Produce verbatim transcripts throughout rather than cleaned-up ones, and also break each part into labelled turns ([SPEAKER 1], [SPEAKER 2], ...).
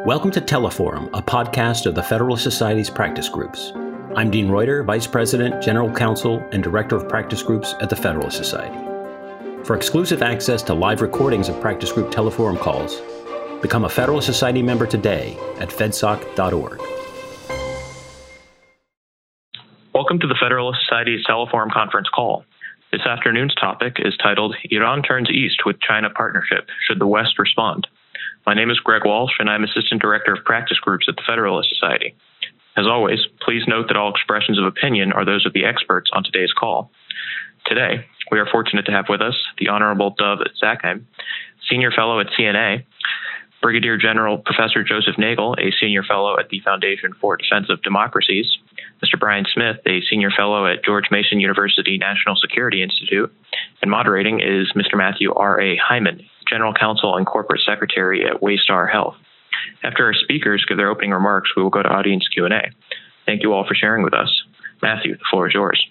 [SPEAKER 1] Welcome to Teleforum, a podcast of the Federalist Society's practice groups. I'm Dean Reuter, Vice President, General Counsel, and Director of Practice Groups at the Federalist Society. For exclusive access to live recordings of practice group Teleforum calls, become a Federalist Society member today at fedsoc dot org.
[SPEAKER 2] Welcome to the Federalist Society's Teleforum conference call. This afternoon's topic is titled, Iran Turns East with China Partnership, Should the West Respond? My name is Greg Walsh, and I'm Assistant Director of Practice Groups at the Federalist Society. As always, please note that all expressions of opinion are those of the experts on today's call. Today, we are fortunate to have with us the Honorable Dov Zakheim, Senior Fellow at C N A, Brigadier General Professor Joseph Nagel, a Senior Fellow at the Foundation for Defense of Democracies, Mister Brian Smith, a Senior Fellow at George Mason University National Security Institute, and moderating is Mister Matthew R A. Hyman, General Counsel and Corporate Secretary at Waystar Health. After our speakers give their opening remarks, we will go to audience Q and A. Thank you all for sharing with us. Matthew, the floor is yours.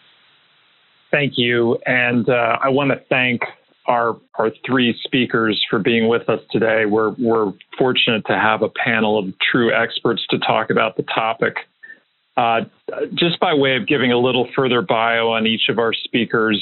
[SPEAKER 3] Thank you, and uh, I want to thank our our three speakers for being with us today. We're we're fortunate to have a panel of true experts to talk about the topic. Uh, just by way of giving a little further bio on each of our speakers,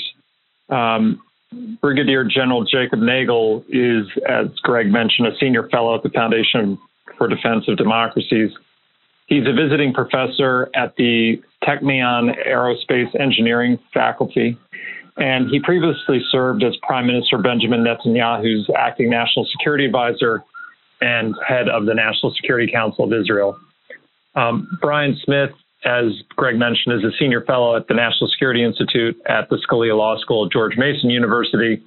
[SPEAKER 3] um, Brigadier General Jacob Nagel is, as Greg mentioned, a senior fellow at the Foundation for Defense of Democracies. He's a visiting professor at the Technion Aerospace Engineering faculty, and he previously served as Prime Minister Benjamin Netanyahu's acting national security advisor and head of the National Security Council of Israel. Um, Brian Smith, as Greg mentioned, is a senior fellow at the National Security Institute at the Scalia Law School at George Mason University.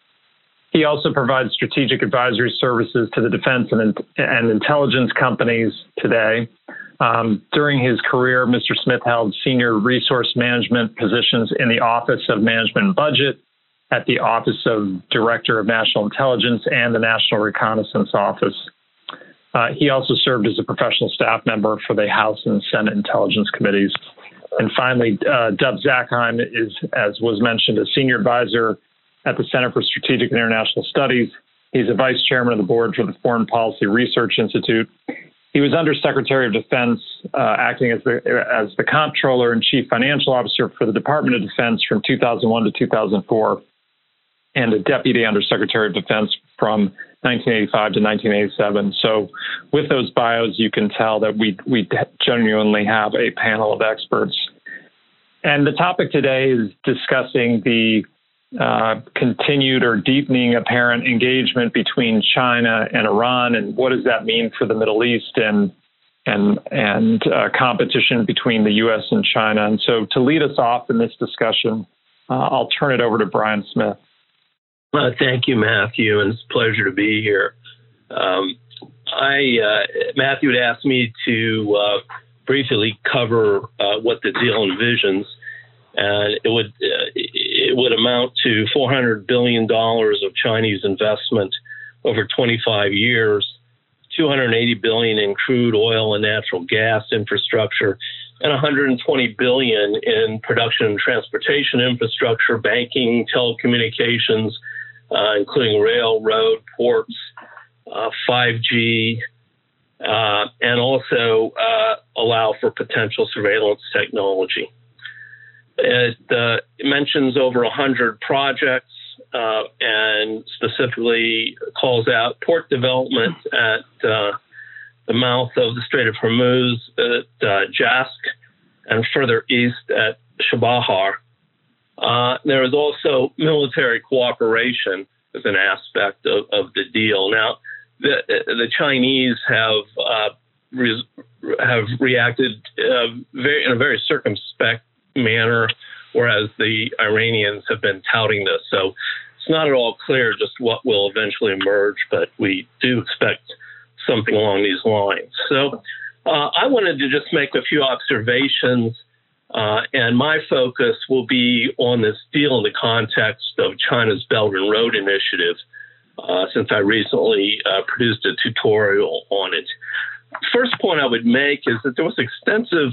[SPEAKER 3] He also provides strategic advisory services to the defense and, and intelligence companies today. Um, during his career, Mister Smith held senior resource management positions in the Office of Management and Budget, at the Office of Director of National Intelligence, and the National Reconnaissance Office. Uh, he also served as a professional staff member for the House and Senate Intelligence Committees. And finally, uh, Dov Zakheim is, as was mentioned, a senior advisor at the Center for Strategic and International Studies. He's a vice chairman of the board for the Foreign Policy Research Institute. He was Undersecretary of Defense, uh, acting as the, as the Comptroller and Chief Financial Officer for the Department of Defense from two thousand one to two thousand four, and a Deputy Undersecretary of Defense from nineteen eighty-five to nineteen eighty-seven. So with those bios, you can tell that we, we genuinely have a panel of experts. And the topic today is discussing the uh, continued or deepening apparent engagement between China and Iran, and what does that mean for the Middle East and and and uh, competition between the U S and China. And so to lead us off in this discussion, uh, I'll turn it over to Brian Smith.
[SPEAKER 4] Uh, thank you, Matthew, and it's a pleasure to be here. Um, I uh, Matthew had asked me to uh, briefly cover uh, what the deal envisions, and it would uh, it would amount to four hundred billion dollars of Chinese investment over twenty-five years, two hundred eighty billion dollars in crude oil and natural gas infrastructure, and one hundred twenty billion dollars in production and transportation infrastructure, banking, telecommunications, uh, including rail, road, ports, uh, five G, uh, and also uh, allow for potential surveillance technology. It, uh, it mentions over one hundred projects uh, and specifically calls out port development at uh, the mouth of the Strait of Hormuz at uh, Jask, and further east at Chabahar. Uh, there is also military cooperation as an aspect of, of the deal. Now, the, the Chinese have uh, re- have reacted uh, very, in a very circumspect manner, whereas the Iranians have been touting this. So it's not at all clear just what will eventually emerge, but we do expect something along these lines. So uh, I wanted to just make a few observations, uh, and my focus will be on this deal in the context of China's Belt and Road Initiative, uh, since I recently uh, produced a tutorial on it. First point I would make is that there was extensive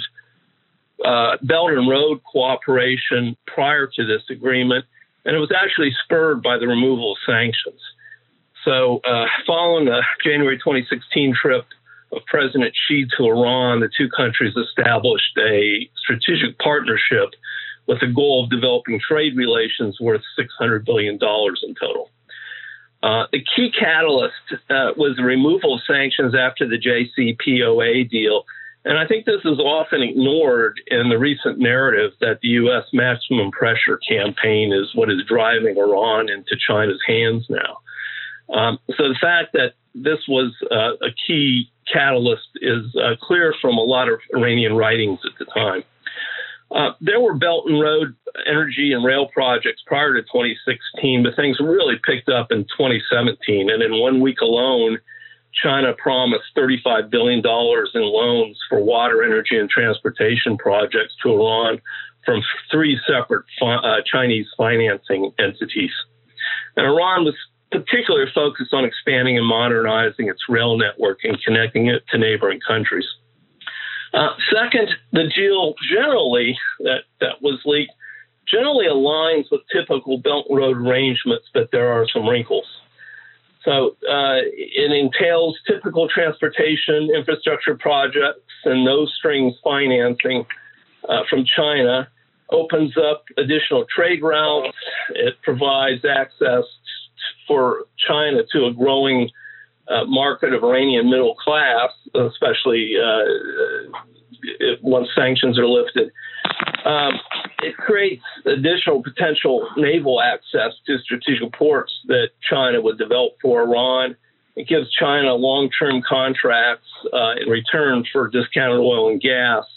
[SPEAKER 4] uh, Belt and Road cooperation prior to this agreement, and it was actually spurred by the removal of sanctions. So uh, following the January twenty sixteen trip of President Xi to Iran, the two countries established a strategic partnership with the goal of developing trade relations worth six hundred billion dollars in total. Uh, the key catalyst uh, was the removal of sanctions after the J C P O A deal. And I think this is often ignored in the recent narrative that the U S maximum pressure campaign is what is driving Iran into China's hands now. Um, so the fact that this was uh, a key catalyst is uh, clear from a lot of Iranian writings at the time. Uh, there were Belt and Road energy and rail projects prior to twenty sixteen, but things really picked up in twenty seventeen. And in one week alone, China promised thirty-five billion dollars in loans for water, energy, and transportation projects to Iran from three separate fi- uh, Chinese financing entities. And Iran was particularly focused on expanding and modernizing its rail network and connecting it to neighboring countries. Uh, second, the deal generally that, that was leaked generally aligns with typical Belt and Road arrangements, but there are some wrinkles. So uh, it entails typical transportation infrastructure projects and no strings financing uh, from China, opens up additional trade routes. It provides access for China to a growing uh, market of Iranian middle class, especially uh, if, once sanctions are lifted. Um, it creates additional potential naval access to strategic ports that China would develop for Iran. It gives China long-term contracts uh, in return for discounted oil and gas.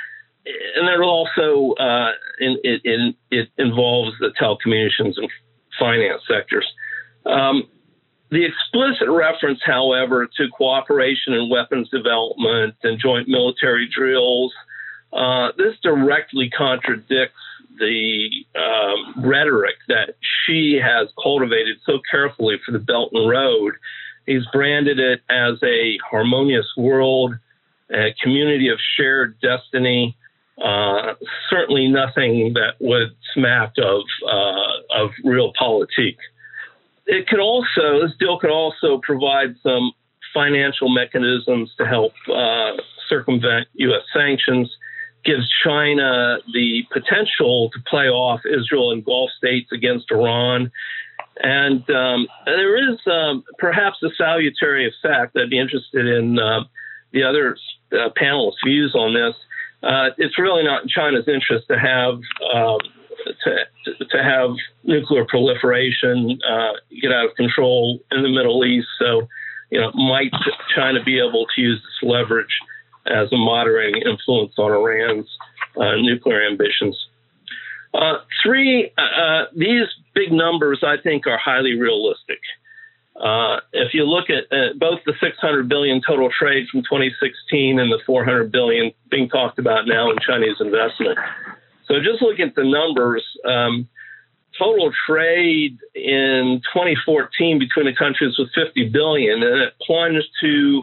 [SPEAKER 4] And there also uh, in, it, in, it involves the telecommunications and finance sectors. Um, the explicit reference, however, to cooperation in weapons development and joint military drills, uh, this directly contradicts the um, rhetoric that Xi has cultivated so carefully for the Belt and Road. He's branded it as a harmonious world, a community of shared destiny, uh, certainly nothing that would smack of, uh, of realpolitik. It could also, this deal could also provide some financial mechanisms to help uh, circumvent U S sanctions, gives China the potential to play off Israel and Gulf states against Iran. And um, there is um, perhaps a salutary effect. I'd be interested in uh, the other uh, panelists' views on this. Uh, it's really not in China's interest to have um, to, to have nuclear proliferation uh, get out of control in the Middle East. So, you know, might China be able to use this leverage as a moderating influence on Iran's uh, nuclear ambitions? Uh, three, uh, these big numbers, I think, are highly realistic. Uh, if you look at uh, both the six hundred billion dollars total trade from twenty sixteen and the four hundred billion dollars being talked about now in Chinese investment. So just looking at the numbers, um, total trade in twenty fourteen between the countries was fifty billion dollars, and it plunged to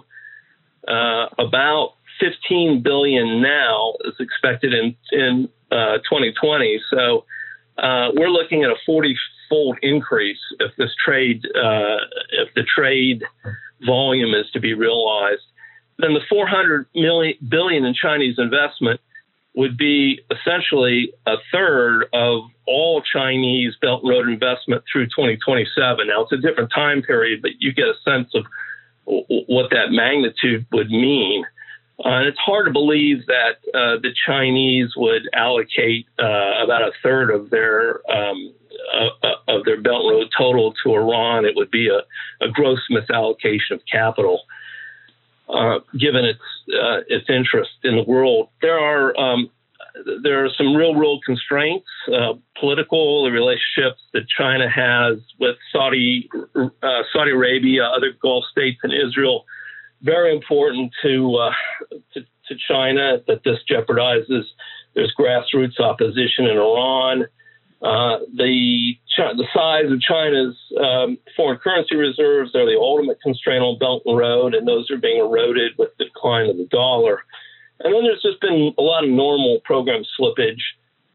[SPEAKER 4] uh, about fifteen billion dollars now, is expected in, in uh, twenty twenty. So uh, we're looking at a forty-fold increase if this trade, uh, if the trade volume is to be realized. Then the four hundred million billion in Chinese investment would be essentially a third of all Chinese Belt and Road investment through twenty twenty-seven. Now, it's a different time period, but you get a sense of w- what that magnitude would mean. Uh, and it's hard to believe that uh, the Chinese would allocate uh, about a third of their um, uh, of their Belt and Road total to Iran. It would be a, a gross misallocation of capital. Uh, given its uh, its interest in the world, there are um, there are some real world constraints, uh, political, the relationships that China has with Saudi uh, Saudi Arabia, other Gulf states, and Israel. Very important to, uh, to to China that this jeopardizes. There's grassroots opposition in Iran. Uh, the the size of China's um, foreign currency reserves are the ultimate constraint on Belt and Road, and those are being eroded with the decline of the dollar. And then there's just been a lot of normal program slippage.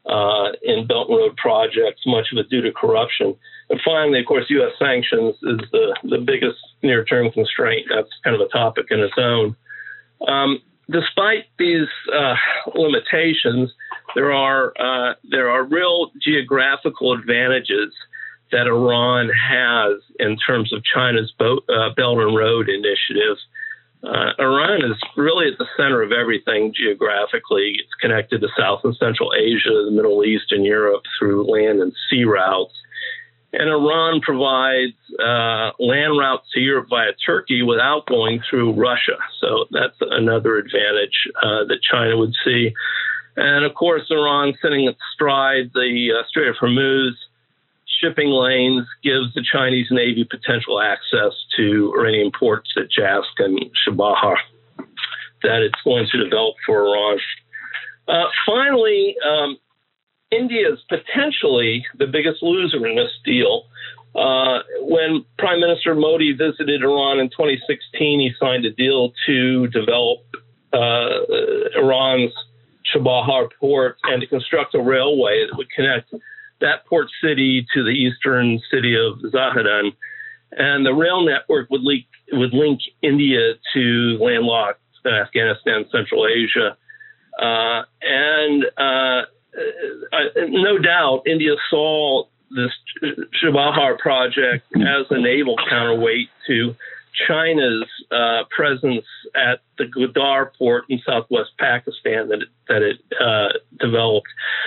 [SPEAKER 4] uh, in Belt and Road projects, much of it due to corruption. And finally, of course, U S sanctions is the, the biggest near-term constraint. That's kind of a topic in its own. Um, despite these uh, limitations, there are uh, there are real geographical advantages that Iran has in terms of China's Bo- uh, Belt and Road initiative. Uh, Iran is really at the center of everything geographically. It's connected to South and Central Asia, the Middle East, and Europe through land and sea routes. And Iran provides uh, land routes to Europe via Turkey without going through Russia. So that's another advantage uh, that China would see. And of course, Iran sitting at stride the uh, Strait of Hormuz shipping lanes gives the Chinese Navy potential access to Iranian ports at Jask and Chabahar that it's going to develop for Iran. Uh, finally, um, India is potentially the biggest loser in this deal. Uh, when Prime Minister Modi visited Iran in twenty sixteen, he signed a deal to develop uh, Iran's Chabahar port and to construct a railway that would connect that port city to the eastern city of Zahedan. And the rail network would link, would link India to landlocked Afghanistan, Central Asia. Uh, and uh, uh, no doubt, India saw this Chabahar project as a naval counterweight to China's uh, presence at the Gwadar port in southwest Pakistan that it, that it uh, developed.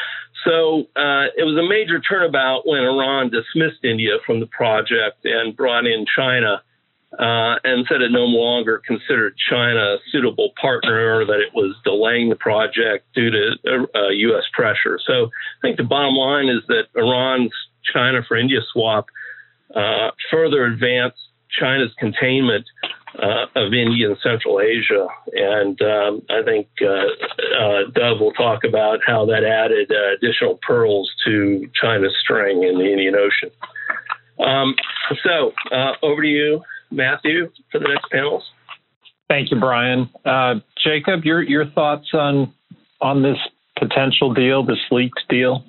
[SPEAKER 4] So uh, it was a major turnabout when Iran dismissed India from the project and brought in China uh, and said it no longer considered China a suitable partner, or that it was delaying the project due to uh, U S pressure. So I think the bottom line is that Iran's China for India swap uh, further advanced China's containment uh, of India and Central Asia. And um, I think uh, uh, Dov will talk about how that added uh, additional pearls to China's string in the Indian Ocean. Um, so uh, over to you, Matthew, for the next panels.
[SPEAKER 3] Thank you, Brian. Uh, Jacob, your your thoughts on on this potential deal, this leaked deal?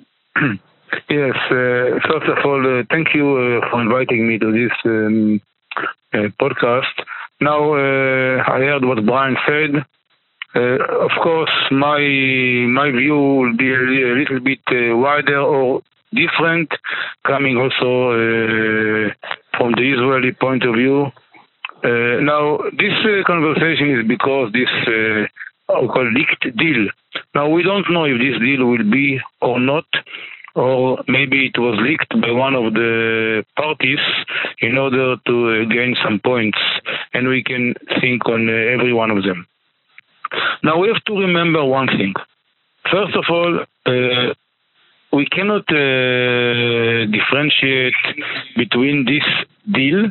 [SPEAKER 5] Yes. Uh, first of all, uh, thank you uh, for inviting me to this um, uh, podcast. Now, uh, I heard what Brian said. Uh, of course, my my view will be a, a little bit uh, wider or different, coming also uh, from the Israeli point of view. Uh, now, this uh, conversation is because this uh, called leaked deal. Now, we don't know if this deal will be or not, or maybe it was leaked by one of the parties in order to uh, gain some points, and we can think on uh, every one of them. Now, we have to remember one thing. First of all, uh, we cannot uh, differentiate between this deal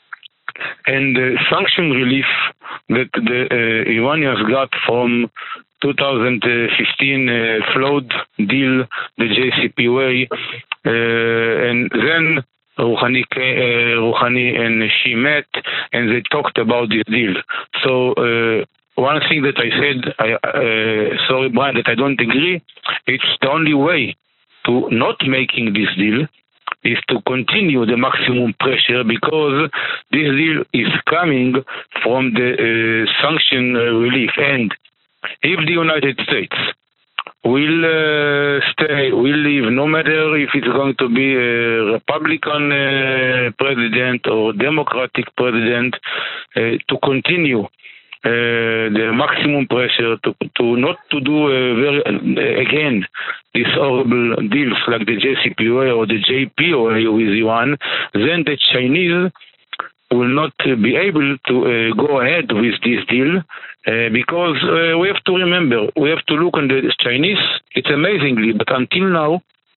[SPEAKER 5] and the sanction relief that the uh, Iranians got from two thousand fifteen uh, flood deal, the J C P O A, uh, and then Rouhani, uh, Rouhani and she met and they talked about this deal. So uh, one thing that I said, I, uh, sorry Brian, that I don't agree, it's the only way to not making this deal is to continue the maximum pressure, because this deal is coming from the uh, sanction uh, relief. And if the United States will uh, stay, will leave, no matter if it's going to be a Republican uh, president or Democratic president, uh, to continue Uh, the maximum pressure to to not to do uh, very uh, again these horrible deals like the J C P O A or the J P O A with Iran, then the Chinese will not uh, be able to uh, go ahead with this deal uh, because uh, we have to remember, we have to look on the Chinese. It's amazingly, but until now,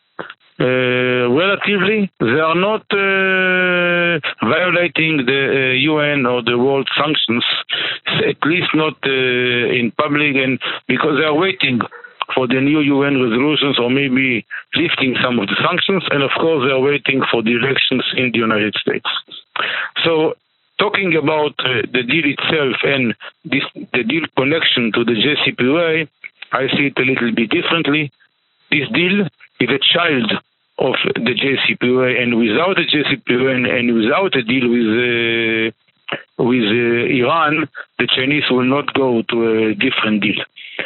[SPEAKER 5] Uh, relatively, they are not uh, violating the uh, U N or the world sanctions, at least not uh, in public, and because they are waiting for the new U N resolutions or maybe lifting some of the sanctions, and of course they are waiting for the elections in the United States. So talking about uh, the deal itself and this, the deal connection to the J C P O A, I see it a little bit differently. this deal is a child of the J C P O A, and without the J C P O A and, and without a deal with uh, with uh, Iran, the Chinese will not go to a different deal.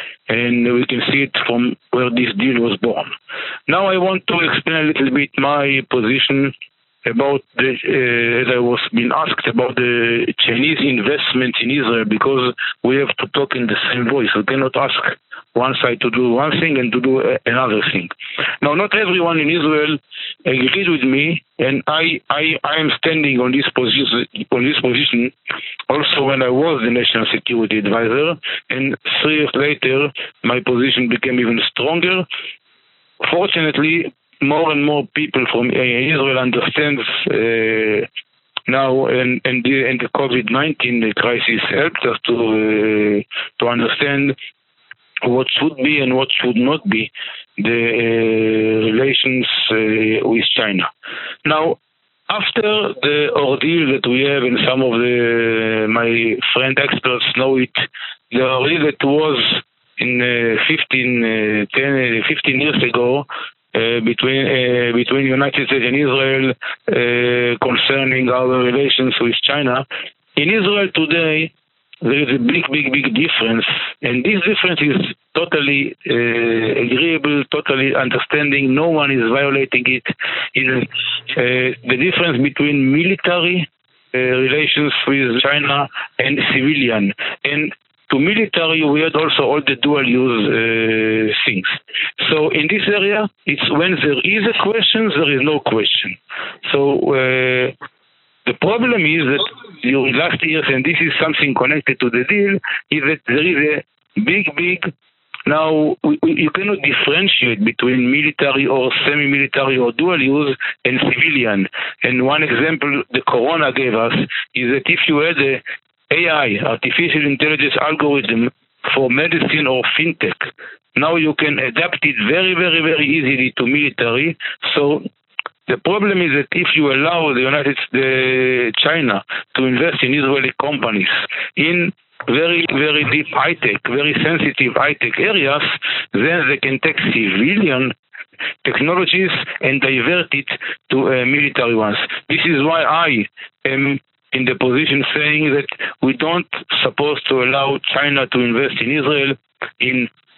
[SPEAKER 5] And we can see it from where this deal was born. Now I want to explain a little bit my position about the, uh, as I was being asked about the Chinese investment in Israel, because we have to talk in the same voice. We cannot ask one side to do one thing and to do another thing. Now, not everyone in Israel agreed with me, and I, I, I am standing on this position, on this position also when I was the National Security Advisor, and three years later, my position became even stronger. Fortunately, more and more people from Israel understand uh, now, and, and the, and the COVID nineteen crisis helped us to uh, to understand what should be and what should not be the uh, relations uh, with China. Now, after the ordeal that we have, and some of the my friend experts know it, the ordeal that was in uh, fifteen, uh, ten, uh, fifteen years ago, Uh, between uh, between United States and Israel uh, concerning our relations with China. In Israel today, there is a big, big, big difference, and this difference is totally uh, agreeable, totally understanding. No one is violating it. Is uh, the difference between military uh, relations with China and civilian. And to military, we had also all the dual-use uh, things. So in this area, it's when there is a question, there is no question. So uh, the problem is that during last years, and this is something connected to the deal, is that there is a big, big, now we, we, you cannot differentiate between military or semi-military or dual-use and civilian. And one example the Corona gave us is that if you had a A I, artificial intelligence algorithm for medicine or fintech, now you can adapt it very, very, very easily to military. So the problem is that if you allow the United the China to invest in Israeli companies in very, very deep high-tech, very sensitive high-tech areas, then they can take civilian technologies and divert it to uh, military ones. This is why I am in the position saying that we don't supposed to allow China to invest in Israel in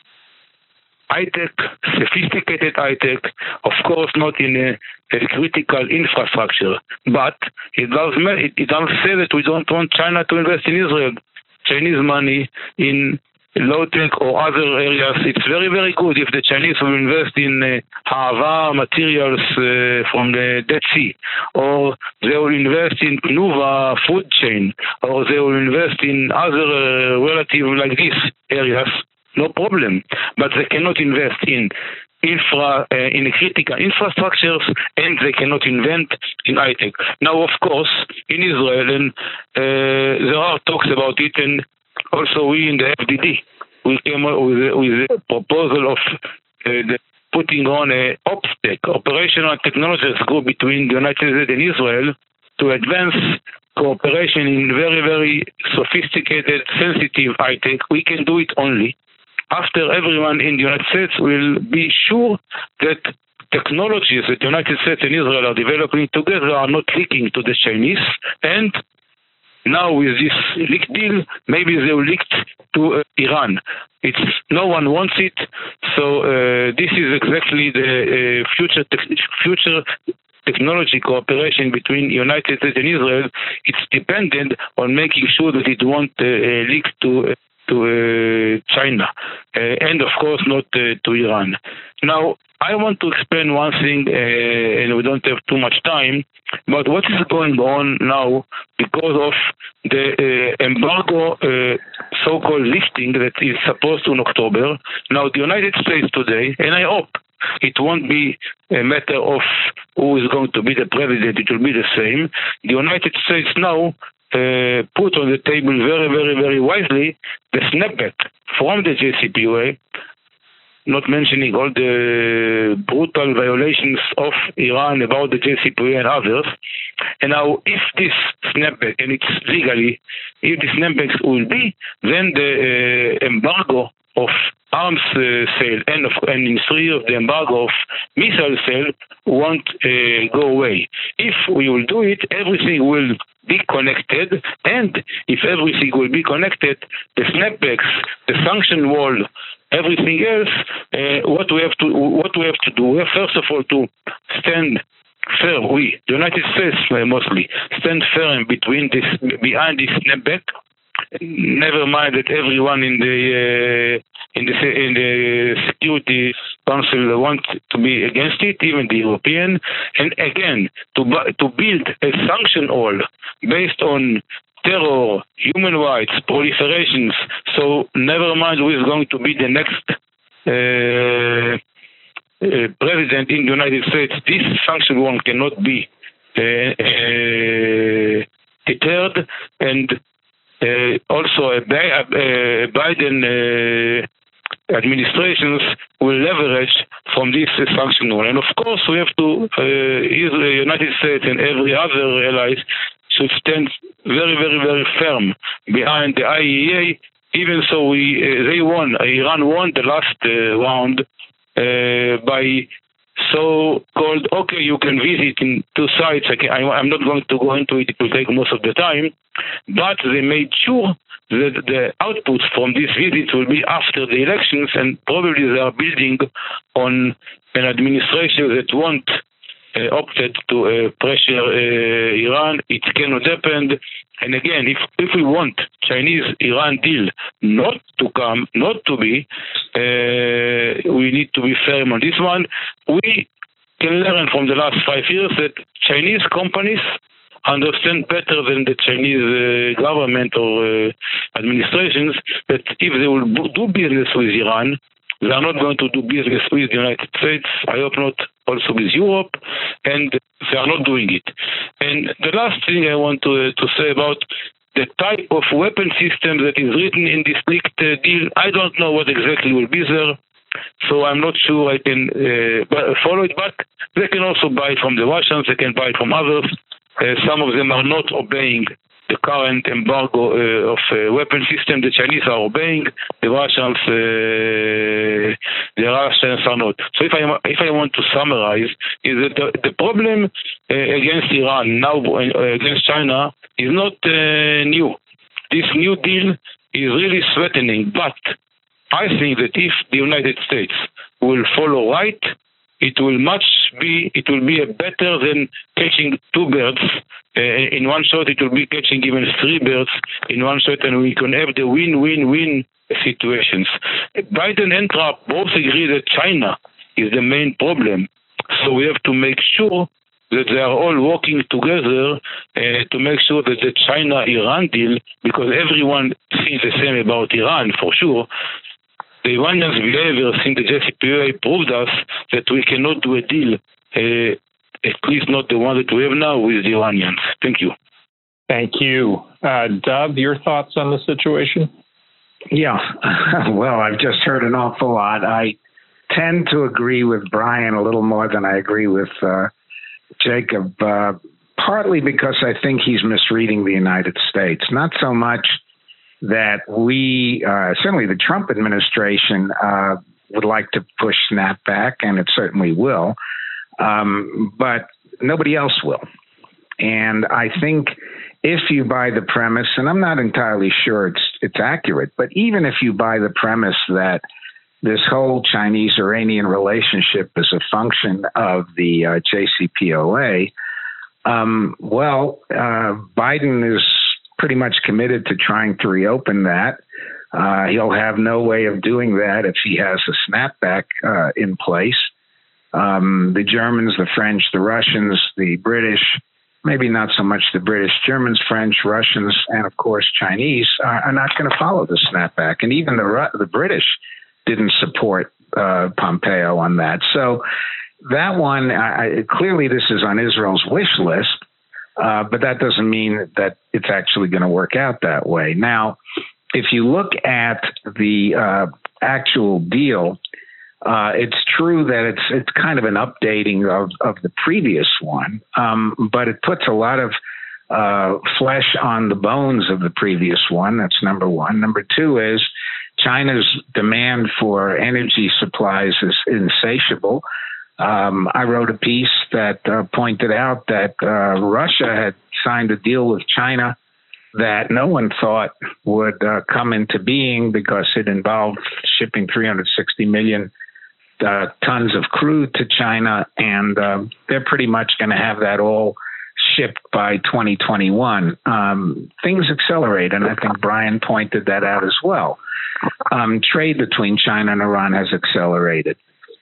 [SPEAKER 5] high-tech, sophisticated high-tech, of course not in a, a critical infrastructure, but it does, it, it does say that we don't want China to invest in Israel. Chinese money in low-tech or other areas, it's very, very good if the Chinese will invest in uh, Ha'ava materials uh, from the Dead Sea, or they will invest in Nuva food chain, or they will invest in other uh, relative like these areas, no problem. But they cannot invest in infra, uh, in critical infrastructures, and they cannot invent in high-tech. Now, of course, in Israel, and uh, there are talks about it, and also we in the F D D, we came up with a, with a proposal of uh, the putting on a OPSTEC, Operational Technologies Group, between the United States and Israel to advance cooperation in very, very sophisticated, sensitive high-tech. We can do it only after everyone in the United States will be sure that technologies that the United States and Israel are developing together are not leaking to the Chinese, and now with this leak deal, maybe they will leak to uh, Iran. It's no one wants it, so uh, this is exactly the uh, future te- future technology cooperation between United States and Israel. It's dependent on making sure that it won't uh, leak to uh, to uh, China, uh, and of course not uh, to Iran. Now, I want to explain one thing, uh, and we don't have too much time, but what is going on now because of the uh, embargo, uh, so-called lifting that is supposed to in October. Now, the United States today, and I hope it won't be a matter of who is going to be the president, it will be the same. The United States now uh, put on the table very, very, very wisely the snapback from the J C P O A, not mentioning all the brutal violations of Iran about the J C P O A and others. And now, if this snapback, and it's legally, if the snapbacks will be, then the uh, embargo of arms uh, sale and, of, and in three of the embargo of missile sale won't uh, go away. If we will do it, everything will be connected, and if everything will be connected, the snapbacks, the sanction wall, everything else, uh, what we have to what we have to do, we have first of all to stand firm. We, the United States uh, mostly, stand firm between this behind this snapback. Never mind that everyone in the uh, in the in the Security Council wants to be against it, even the European. And again, to to build a sanction wall based on terror, human rights, proliferations. So never mind who is going to be the next uh, uh, president in the United States. This sanction wall cannot be uh, uh, deterred. And Uh, also, a, a Biden uh, administrations will leverage from this uh, sanction wall. And of course, we have to, uh, the United States and every other allies should stand very, very, very firm behind the I A E A. Even so, we uh, they won, Iran won the last uh, round uh, by so-called, okay, you can visit in two sites. I can, I, I'm not going to go into it. It will take most of the time. But they made sure that the outputs from these visits will be after the elections, and probably they are building on an administration that won't uh, opted to uh, pressure uh, Iran. It cannot happen. And again, if, if we want Chinese-Iran deal not to come, not to be, uh, we need to be firm on this one. We can learn from the last five years that Chinese companies understand better than the Chinese uh, government or uh, administrations that if they will do business with Iran, they are not going to do business with the United States. I hope not also with Europe, and they are not doing it. And the last thing I want to, uh, to say about the type of weapon system that is written in this leaked uh, deal, I don't know what exactly will be there. So I'm not sure I can uh, follow it, but they can also buy it from the Russians, they can buy it from others. Uh, some of them are not obeying the current embargo uh, of uh, weapon system. The Chinese are obeying, the Russians, uh, the Russians are not. So if I if I want to summarize, is that the, the problem uh, against Iran now uh, against China is not uh, new. This new deal is really threatening. But I think that if the United States will follow right, it will much be, it will be a better than catching two birds uh, in one shot. It will be catching even three birds in one shot, and we can have the win-win-win situations. Biden and Trump both agree that China is the main problem. So we have to make sure that they are all working together uh, to make sure that the China-Iran deal, because everyone thinks the same about Iran for sure, the Iranians' behavior since the J C P O A proved us that we cannot do a deal, uh, at least not the one that we have now with the Iranians. Thank you.
[SPEAKER 3] Thank you. Uh, Dov, your thoughts on the situation?
[SPEAKER 6] Yeah, well, I've just heard an awful lot. I tend to agree with Brian a little more than I agree with uh, Jacob, uh, partly because I think he's misreading the United States, not so much that we, uh, certainly the Trump administration, uh, would like to push snapback, and it certainly will, um, but nobody else will. And I think if you buy the premise, and I'm not entirely sure it's it's accurate, but even if you buy the premise that this whole Chinese-Iranian relationship is a function of the uh, J C P O A, um, well, uh, Biden is pretty much committed to trying to reopen that. Uh, he'll have no way of doing that if he has a snapback uh, in place. Um, the Germans, the French, the Russians, the British, maybe not so much the British, Germans, French, Russians, and of course Chinese are, are not going to follow the snapback. And even the the British didn't support uh, Pompeo on that. So that one, I, clearly this is on Israel's wish list. Uh, but that doesn't mean that it's actually going to work out that way. Now, if you look at the uh, actual deal, uh, it's true that it's it's kind of an updating of, of the previous one, um, but it puts a lot of uh, flesh on the bones of the previous one. That's number one. Number two is China's demand for energy supplies is insatiable. Um, I wrote a piece that uh, pointed out that uh, Russia had signed a deal with China that no one thought would uh, come into being because it involved shipping three hundred sixty million uh, tons of crude to China, and uh, they're pretty much going to have that all shipped by twenty twenty-one. Um, things accelerate, and I think Brian pointed that out as well. Um, trade between China and Iran has accelerated.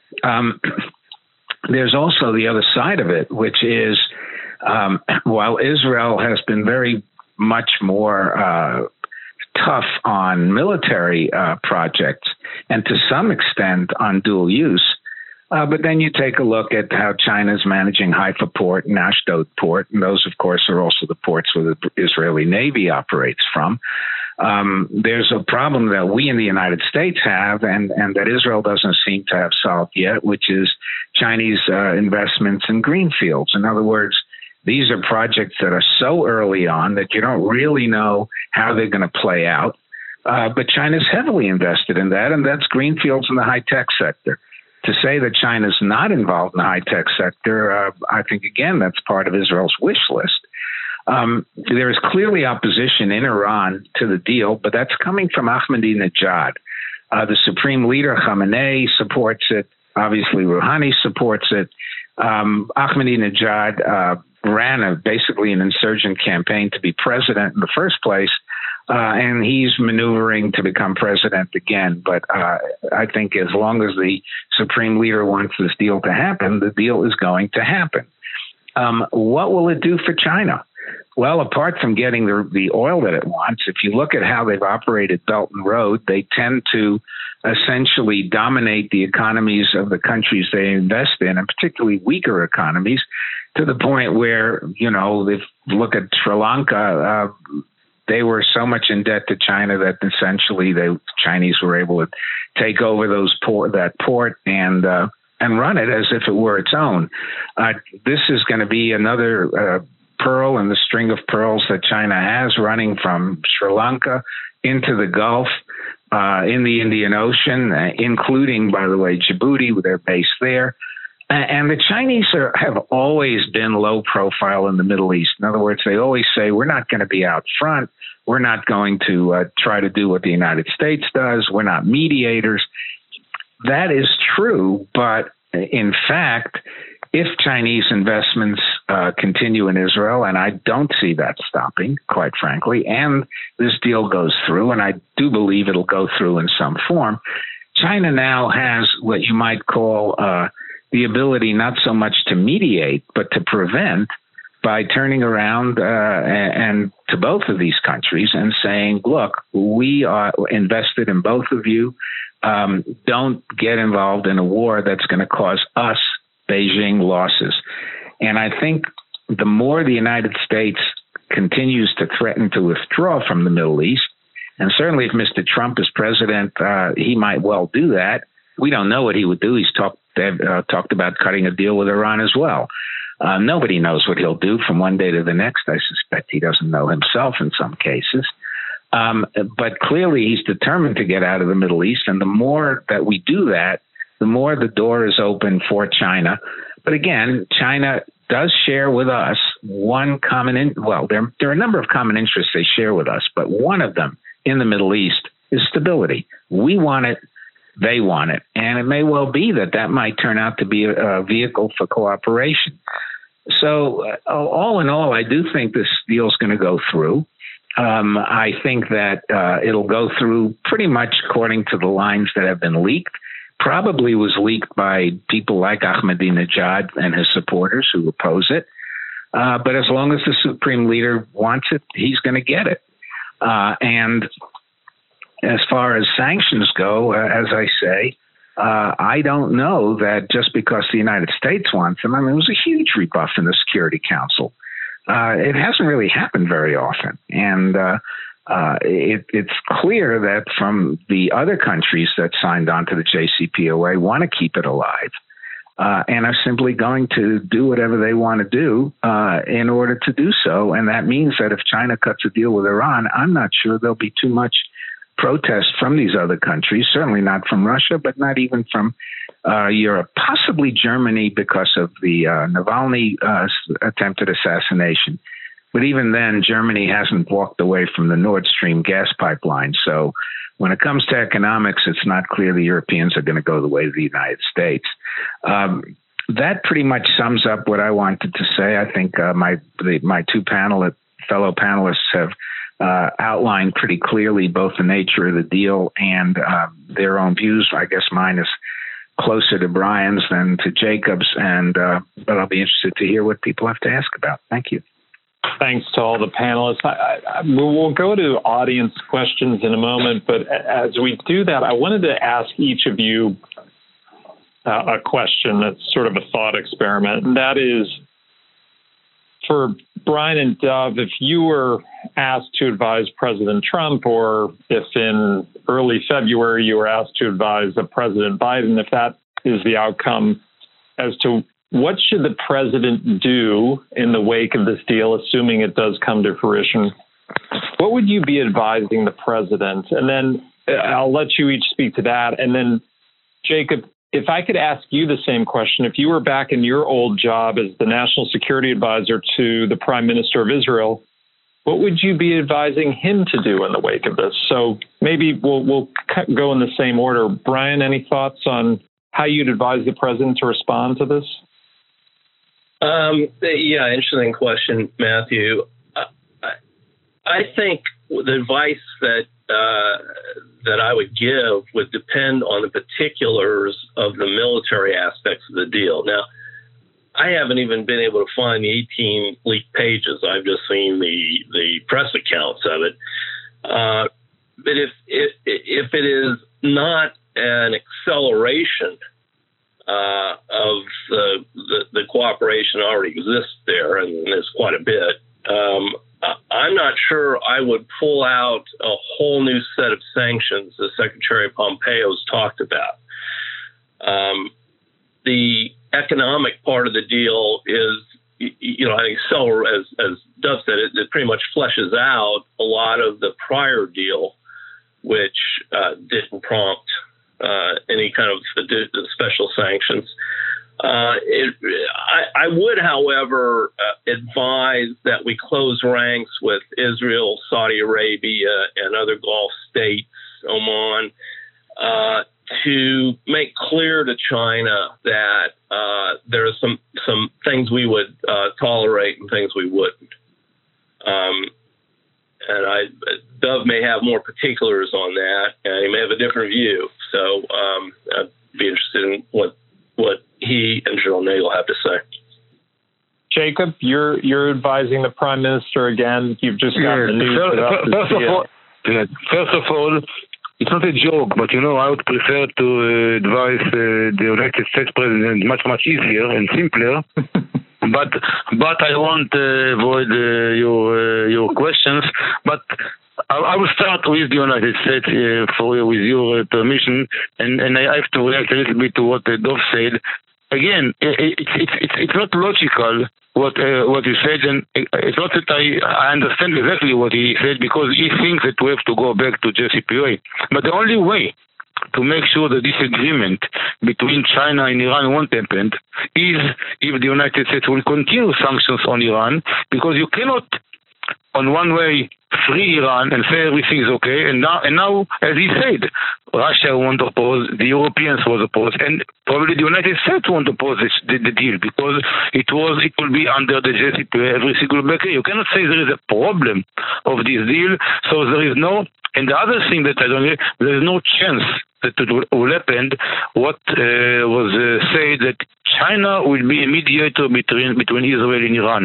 [SPEAKER 6] Um, there's also the other side of it, which is um, while Israel has been very much more uh, tough on military uh, projects and to some extent on dual use, Uh, but then you take a look at how China's managing Haifa Port and Ashdod Port, and those, of course, are also the ports where the Israeli Navy operates from. Um, there's a problem that we in the United States have, and, and that Israel doesn't seem to have solved yet, which is Chinese uh, investments in greenfields. In other words, these are projects that are so early on that you don't really know how they're going to play out. Uh, but China's heavily invested in that, and that's greenfields in the high-tech sector. To say that China's not involved in the high-tech sector, uh, I think, again, that's part of Israel's wish list. Um, there is clearly opposition in Iran to the deal, but that's coming from Ahmadinejad. Uh, the supreme leader, Khamenei, supports it. Obviously, Rouhani supports it. Um, Ahmadinejad uh, ran a, basically an insurgent campaign to be president in the first place, Uh, and he's maneuvering to become president again. But uh, I think as long as the supreme leader wants this deal to happen, the deal is going to happen. Um, what will it do for China? Well, apart from getting the, the oil that it wants, if you look at how they've operated Belt and Road, they tend to essentially dominate the economies of the countries they invest in, and particularly weaker economies, to the point where, you know, if you look at Sri Lanka, uh, they were so much in debt to China that essentially the Chinese were able to take over those port, that port and uh, and run it as if it were its own. Uh, this is going to be another uh, pearl in the string of pearls that China has, running from Sri Lanka into the Gulf, uh, in the Indian Ocean, uh, including, by the way, Djibouti, with their base there. And the Chinese are, have always been low profile in the Middle East. In other words, they always say, we're not going to be out front. We're not going to uh, try to do what the United States does. We're not mediators. That is true. But in fact, if Chinese investments uh, continue in Israel, and I don't see that stopping, quite frankly, and this deal goes through, and I do believe it'll go through in some form, China now has what you might call uh, the ability not so much to mediate, but to prevent, by turning around uh, and to both of these countries and saying, look, we are invested in both of you. Um, don't get involved in a war that's going to cause us, Beijing, losses. And I think the more the United States continues to threaten to withdraw from the Middle East, and certainly if Mister Trump is president, uh, he might well do that. We don't know what he would do. He's talked They've uh, talked about cutting a deal with Iran as well. Uh, nobody knows what he'll do from one day to the next. I suspect he doesn't know himself in some cases. Um, but clearly he's determined to get out of the Middle East. And the more that we do that, the more the door is open for China. But again, China does share with us one common, in, well, there, there are a number of common interests they share with us, but one of them in the Middle East is stability. We want it. They want it. And it may well be that that might turn out to be a, a vehicle for cooperation. So uh, all in all, I do think this deal is going to go through. Um, I think that uh, it'll go through pretty much according to the lines that have been leaked. Probably was leaked by people like Ahmadinejad and his supporters who oppose it. Uh, but as long as the supreme leader wants it, he's going to get it. Uh, and as far as sanctions go, uh, as I say, uh, I don't know that just because the United States wants them. I mean, it was a huge rebuff in the Security Council. Uh, it hasn't really happened very often. And uh, uh, it, it's clear that from the other countries that signed on to the J C P O A want to keep it alive uh, and are simply going to do whatever they want to do uh, in order to do so. And that means that if China cuts a deal with Iran, I'm not sure there'll be too much protest from these other countries, certainly not from Russia, but not even from uh, Europe, possibly Germany because of the uh, Navalny uh, attempted assassination. But even then, Germany hasn't walked away from the Nord Stream gas pipeline. So when it comes to economics, it's not clear the Europeans are going to go the way of the United States. Um, that pretty much sums up what I wanted to say. I think uh, my the, my two panel fellow panelists have uh, outlined pretty clearly both the nature of the deal and uh, their own views. I guess mine is closer to Brian's than to Jacob's, and uh, but I'll be interested to hear what people have to ask about. Thank you.
[SPEAKER 3] Thanks to all the panelists. I, I, we'll go to audience questions in a moment, but as we do that, I wanted to ask each of you uh, a question that's sort of a thought experiment, and that is, for Brian and Dov, if you were asked to advise President Trump, or if in early February you were asked to advise President Biden, if that is the outcome, as to what should the president do in the wake of this deal, assuming it does come to fruition? What would you be advising the president? And then I'll let you each speak to that. And then, Jacob, if I could ask you the same question, if you were back in your old job as the national security advisor to the Prime Minister of Israel, what would you be advising him to do in the wake of this? So maybe we'll, we'll go in the same order. Brian, any thoughts on how you'd advise the president to respond to this?
[SPEAKER 4] Um, yeah, interesting question, Matthew. I, I think the advice that uh, that I would give would depend on the particulars of the military aspects of the deal. Now, I haven't even been able to find the eighteen leaked pages. I've just seen the the press accounts of it. Uh, but if, if if it is not an acceleration Uh, of the, the the cooperation already exists there, and there's quite a bit. Um, I'm not sure I would pull out a whole new set of sanctions as Secretary Pompeo's talked about. Um, the economic part of the deal is, you know, I think so, as, as Dov said, it, it pretty much fleshes out a lot of the prior deal, which uh, didn't prompt Uh, any kind of special sanctions. Uh, it, I, I would, however, uh, advise that we close ranks with Israel, Saudi Arabia, and other Gulf states, Oman, uh, to make clear to China that uh, there are some some things we would uh, tolerate and things we wouldn't. Um, And I, Dov may have more particulars on that, and he may have a different view. So um, I'd be interested in what what he and General Nagel have to say.
[SPEAKER 3] Jacob, you're you're advising the Prime Minister again. You've just got
[SPEAKER 5] yes.
[SPEAKER 3] the news.
[SPEAKER 5] First,
[SPEAKER 3] about
[SPEAKER 5] first,
[SPEAKER 3] this
[SPEAKER 5] of all, yeah, first of all, it's not a joke, but you know, I would prefer to uh, advise uh, the United States President much much easier and simpler. But but I won't uh, avoid uh, your uh, your questions. But I, I will start with the United States uh, for with your uh, permission, and, and I have to react a little bit to what uh, Dov said. Again, it, it, it, it, it's not logical what uh, what he said, and it's not that I, I understand exactly what he said, because he thinks that we have to go back to J C P O A. But the only way to make sure that this agreement between China and Iran won't happen is if the United States will continue sanctions on Iran, because you cannot, on one way, free Iran and say everything is okay, and now, and now, as he said, Russia won't oppose, the Europeans will oppose, and probably the United States won't oppose this, the, the deal, because it was it will be under the J C P O A every single back. You cannot say there is a problem of this deal, so there is no. And the other thing that I don't know, there is no chance that it will happen. What uh, was uh, said that China will be a mediator between between Israel and Iran.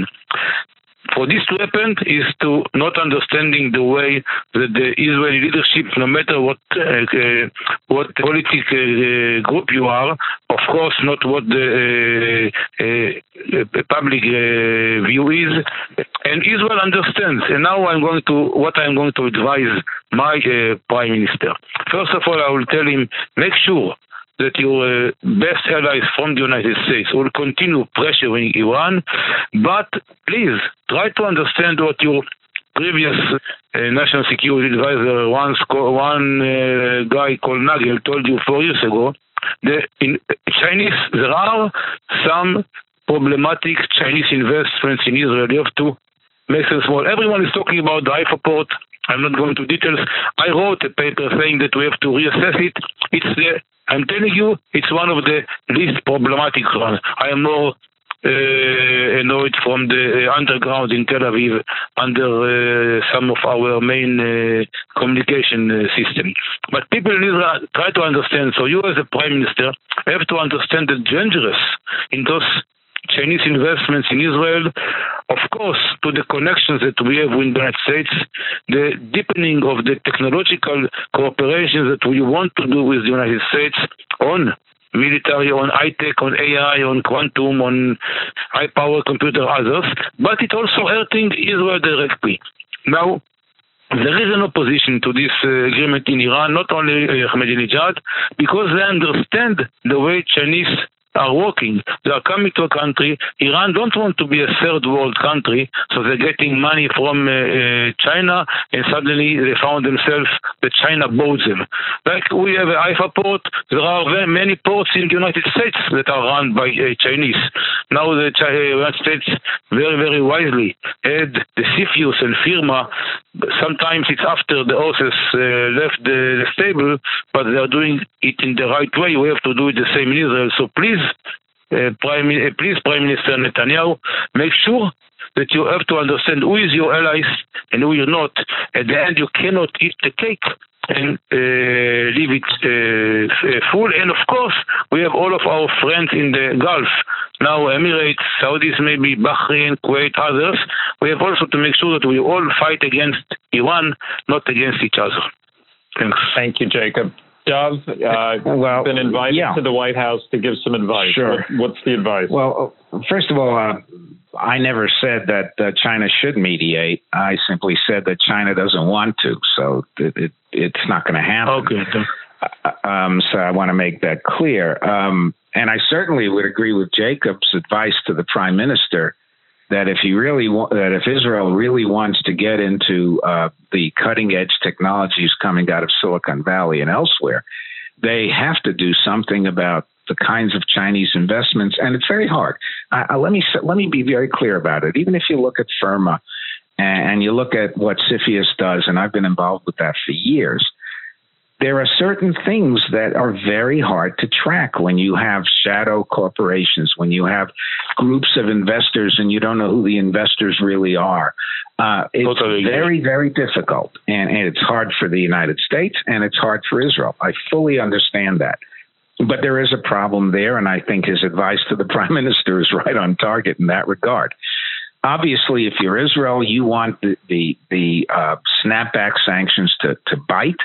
[SPEAKER 5] For this to happen is to not understanding the way that the Israeli leadership, no matter what uh, uh, what political uh, group you are, of course not what the uh, uh, public uh, view is, and Israel understands. And now I'm going to what I'm going to advise my uh, Prime Minister. First of all, I will tell him, make sure that your uh, best allies from the United States will continue pressuring Iran, but please try to understand what your previous uh, national security advisor, once co- one uh, guy called Nagel told you four years ago, the in Chinese, there are some problematic Chinese investments in Israel. You have to make them small. Everyone is talking about the Haifa port. I'm not going to details. I wrote a paper saying that we have to reassess it. It's the, I'm telling you, it's one of the least problematic ones. I am more Uh, know it from the uh, underground in Tel Aviv under uh, some of our main uh, communication uh, system. But people in Israel try to understand. So you as a prime minister have to understand the dangerous in those Chinese investments in Israel, of course, to the connections that we have with the United States, the deepening of the technological cooperation that we want to do with the United States on military, on high-tech, on A I, on quantum, on high-power computer, others, but it also hurting Israel directly. Now, there is an opposition to this uh, agreement in Iran, not only uh, Ahmadinejad, because they understand the way Chinese are working. They are coming to a country. Iran don't want to be a third world country, so they're getting money from uh, uh, China, and suddenly they found themselves that China bought them. Like we have a Haifa port, there are very many ports in the United States that are run by uh, Chinese. Now the Ch- uh, United States very, very wisely had the CFIUS and FIRMA. Sometimes it's after the horses uh, left the, the stable, but they are doing it in the right way. We have to do it the same in Israel. So please, Uh, Prime, uh, please, Prime Minister Netanyahu, make sure that you have to understand who is your allies and who you're not. At the end, you cannot eat the cake and uh, leave it uh, full. And of course, we have all of our friends in the Gulf. Now, Emirates, Saudis, maybe Bahrain, Kuwait, others. We have also to make sure that we all fight against Iran, not against each other. Thanks.
[SPEAKER 3] Thank you, Jacob. Dov, uh, well, been invited yeah. to the White House to give some advice.
[SPEAKER 6] Sure.
[SPEAKER 3] What, what's the advice?
[SPEAKER 6] Well, first of all, uh, I never said that uh, China should mediate. I simply said that China doesn't want to, so it, it, it's not going to happen.
[SPEAKER 5] Okay.
[SPEAKER 6] Uh, um, so I want to make that clear. Um, and I certainly would agree with Jacob's advice to the Prime Minister that if he really wa- that if Israel really wants to get into uh, the cutting edge technologies coming out of Silicon Valley and elsewhere, they have to do something about the kinds of Chinese investments, and it's very hard. Uh, let me let me be very clear about it. Even if you look at FIRMA and, and you look at what CFIUS does, and I've been involved with that for years, there are certain things that are very hard to track when you have shadow corporations, when you have groups of investors and you don't know who the investors really are. Uh, it's totally very, very difficult. And, and it's hard for the United States and it's hard for Israel. I fully understand that. But there is a problem there. And I think his advice to the Prime Minister is right on target in that regard. Obviously, if you're Israel, you want the, the, the uh, snapback sanctions to, to bite.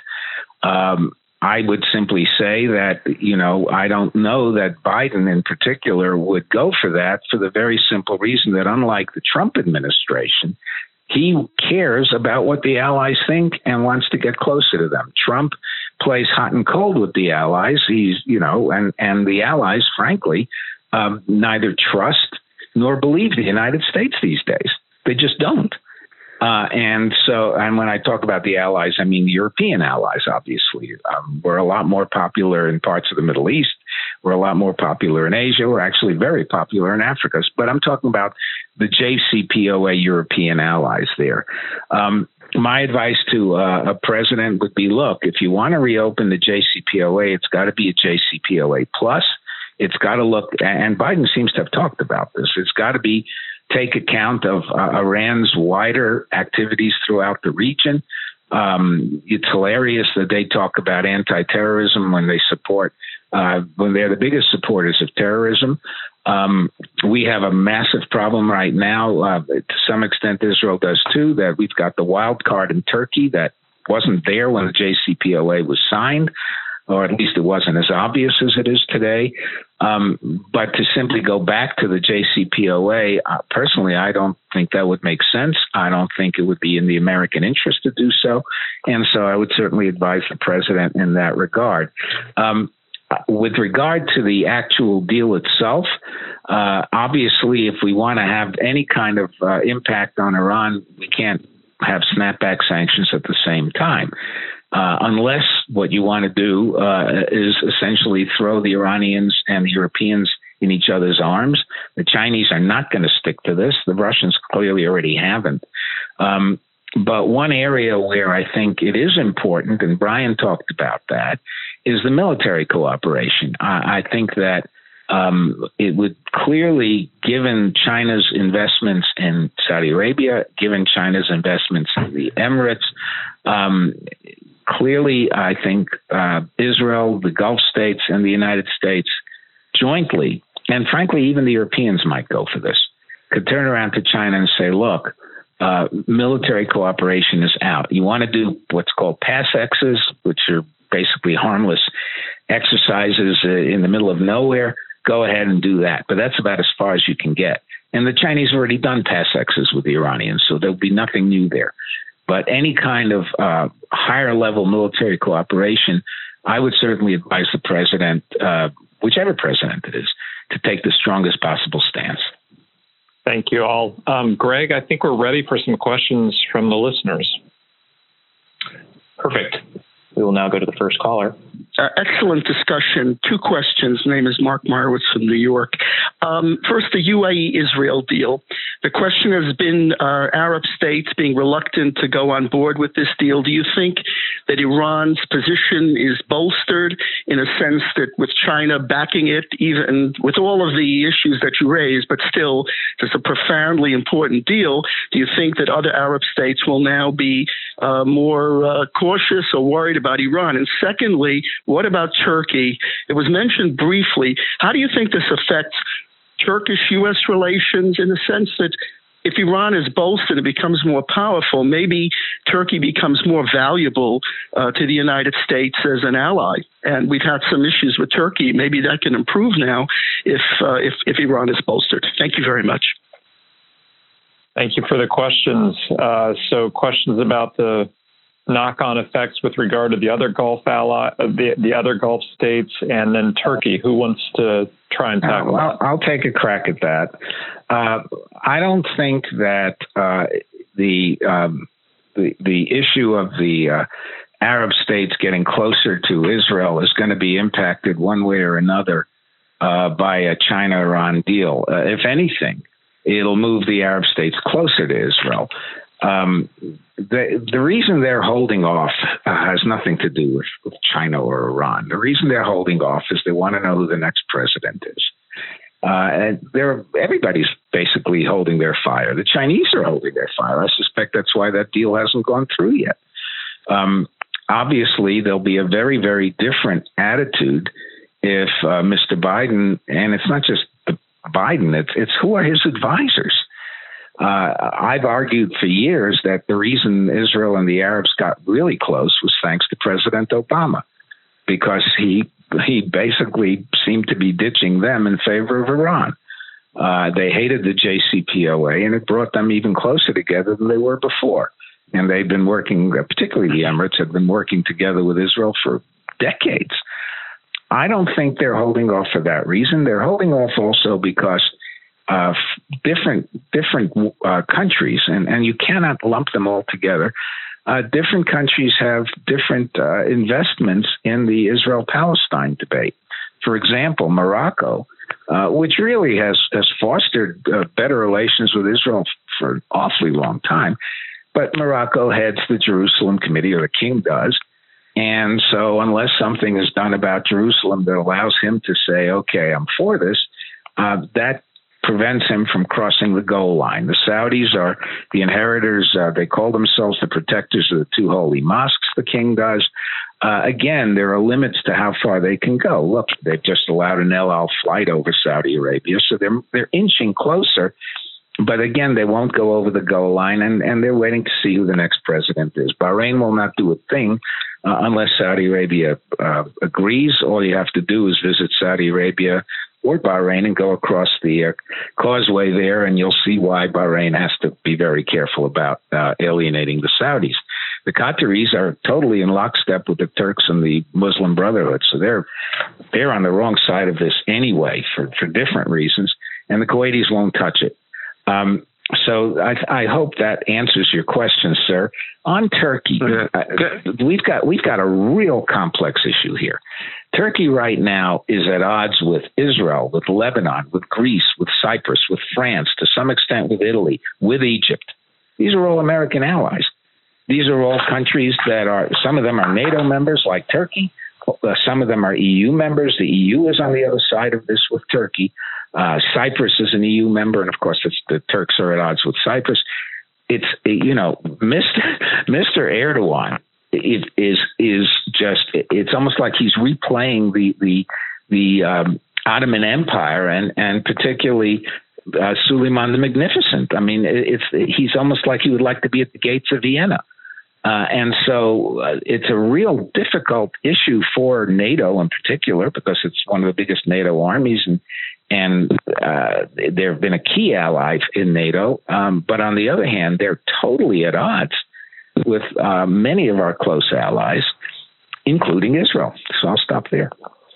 [SPEAKER 6] Um, I would simply say that, you know, I don't know that Biden in particular would go for that for the very simple reason that unlike the Trump administration, he cares about what the allies think and wants to get closer to them. Trump plays hot and cold with the allies. He's, you know, and, and the allies, frankly, um, neither trust nor believe the United States these days. They just don't. Uh, and so, and when I talk about the allies, I mean the European allies, obviously. Um, we're a lot more popular in parts of the Middle East. We're a lot more popular in Asia. We're actually very popular in Africa. But I'm talking about the J C P O A European allies there. Um, my advice to uh, a president would be, look, if you want to reopen the J C P O A, it's got to be a J C P O A plus. It's got to look, and Biden seems to have talked about this, it's got to be take account of uh, Iran's wider activities throughout the region. Um, it's hilarious that they talk about anti-terrorism when they support, uh, when they're the biggest supporters of terrorism. Um, we have a massive problem right now. Uh, to some extent, Israel does too, that we've got the wild card in Turkey that wasn't there when the J C P O A was signed, or at least it wasn't as obvious as it is today. Um, but to simply go back to the J C P O A, uh, personally, I don't think that would make sense. I don't think it would be in the American interest to do so. And so I would certainly advise the president in that regard. Um, with regard to the actual deal itself, uh, obviously, if we want to have any kind of uh, impact on Iran, we can't have snapback sanctions at the same time. Uh, unless what you want to do uh, is essentially throw the Iranians and the Europeans in each other's arms. The Chinese are not going to stick to this. The Russians clearly already haven't. Um, but one area where I think it is important, and Brian talked about that, is the military cooperation. I, I think that um, it would clearly, given China's investments in Saudi Arabia, given China's investments in the Emirates, um, clearly, I think uh, Israel, the Gulf states, and the United States jointly, and frankly, even the Europeans might go for this, could turn around to China and say, look, uh, military cooperation is out. You want to do what's called PASEXs, which are basically harmless exercises uh, in the middle of nowhere. Go ahead and do that. But that's about as far as you can get. And the Chinese have already done PASEXs with the Iranians, so there'll be nothing new there. But any kind of uh, higher level military cooperation, I would certainly advise the president, uh, whichever president it is, to take the strongest possible stance.
[SPEAKER 3] Thank you all. Um, Greg, I think we're ready for some questions from the listeners.
[SPEAKER 2] Perfect. We will now go to the first caller.
[SPEAKER 7] Uh, excellent discussion. Two questions. Name is Mark Marowitz from New York. Um, first, the U A E-Israel deal. The question has been uh, Arab states being reluctant to go on board with this deal. Do you think that Iran's position is bolstered in a sense that with China backing it, even with all of the issues that you raised, but still it's a profoundly important deal? Do you think that other Arab states will now be uh, more uh, cautious or worried about Iran? And secondly, what about Turkey? It was mentioned briefly. How do you think this affects Turkish-U S relations in the sense that if Iran is bolstered and becomes more powerful, maybe Turkey becomes more valuable uh, to the United States as an ally? And we've had some issues with Turkey. Maybe that can improve now if uh, if, if Iran is bolstered. Thank you very much.
[SPEAKER 3] Thank you for the questions. Uh, so questions about the knock-on effects with regard to the other Gulf ally, the, the other Gulf states, and then Turkey. Who wants to try and tackle
[SPEAKER 6] uh, well,
[SPEAKER 3] that?
[SPEAKER 6] I'll take a crack at that. Uh, I don't think that uh, the, um, the the issue of the uh, Arab states getting closer to Israel is going to be impacted one way or another uh, by a China-Iran deal. Uh, if anything, it'll move the Arab states closer to Israel. Um, the, the reason they're holding off uh, has nothing to do with, with China or Iran. The reason they're holding off is they want to know who the next president is. Uh, and they're, everybody's basically holding their fire. The Chinese are holding their fire. I suspect that's why that deal hasn't gone through yet. Um, obviously, there'll be a very, very different attitude if uh, Mister Biden, and it's not just the Biden, it's, it's who are his advisors. Uh, I've argued for years that the reason Israel and the Arabs got really close was thanks to President Obama, because he he basically seemed to be ditching them in favor of Iran. Uh, they hated the J C P O A, and it brought them even closer together than they were before. And they've been working, particularly the Emirates, have been working together with Israel for decades. I don't think they're holding off for that reason. They're holding off also because Uh, different different uh, countries, and, and you cannot lump them all together. Uh, different countries have different uh, investments in the Israel-Palestine debate. For example, Morocco, uh, which really has, has fostered uh, better relations with Israel for an awfully long time, but Morocco heads the Jerusalem Committee, or the king does, and so unless something is done about Jerusalem that allows him to say, okay, I'm for this, uh, that prevents him from crossing the goal line. The Saudis are the inheritors. Uh, they call themselves the protectors of the two holy mosques, the king does. Uh, again, there are limits to how far they can go. Look, they've just allowed an El Al flight over Saudi Arabia, so they're, they're inching closer. But again, they won't go over the goal line, and, and they're waiting to see who the next president is. Bahrain will not do a thing uh, unless Saudi Arabia uh, agrees. All you have to do is visit Saudi Arabia or Bahrain and go across the uh, causeway there, and you'll see why Bahrain has to be very careful about uh, alienating the Saudis. The Qataris are totally in lockstep with the Turks and the Muslim Brotherhood, so they're they're on the wrong side of this anyway for, for different reasons, and the Kuwaitis won't touch it. Um, so I, I hope that answers your question, sir. On Turkey,
[SPEAKER 5] yeah.
[SPEAKER 6] uh, we've got we've got a real complex issue here. Turkey right now is at odds with Israel, with Lebanon, with Greece, with Cyprus, with France, to some extent with Italy, with Egypt. These are all American allies. These are all countries that are, some of them are NATO members like Turkey. Uh, some of them are E U members. The E U is on the other side of this with Turkey. Uh, Cyprus is an E U member, and of course, it's, the Turks are at odds with Cyprus. It's, you know, Mister Mister Erdogan it is is just. It's almost like he's replaying the the the um, Ottoman Empire, and and particularly uh, Suleiman the Magnificent. I mean, it's he's almost like he would like to be at the gates of Vienna. Uh, and so uh, it's a real difficult issue for NATO in particular, because it's one of the biggest NATO armies, and and uh, they've been a key ally in NATO. Um, but on the other hand, they're totally at odds with uh, many of our close allies, including Israel. So I'll stop there.